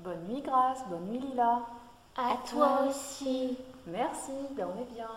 Bonne nuit Grâce, bonne nuit Lila. À toi aussi. Merci, dormez bien.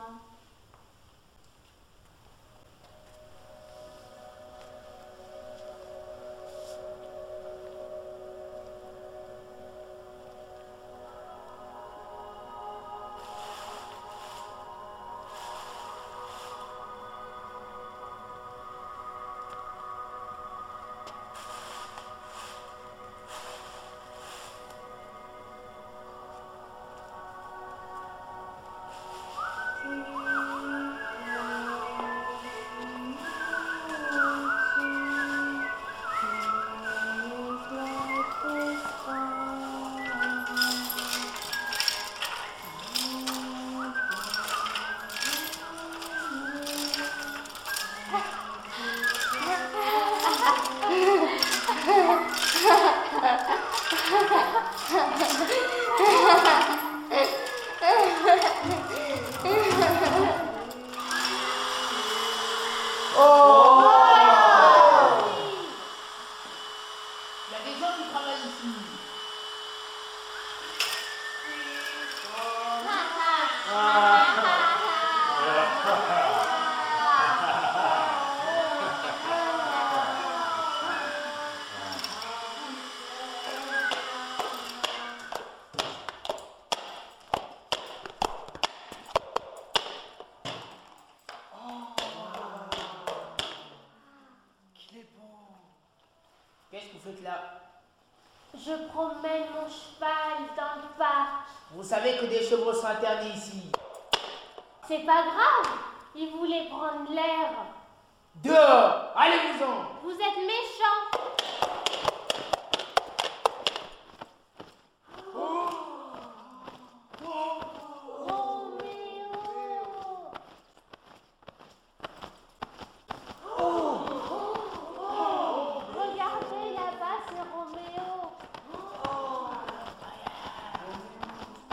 Qu'est-ce que vous faites là? Je promène mon cheval dans le parc. Vous savez que des chevaux sont interdits ici. C'est pas grave, il voulait prendre l'air. Dehors! Allez-vous-en! Vous êtes méchant.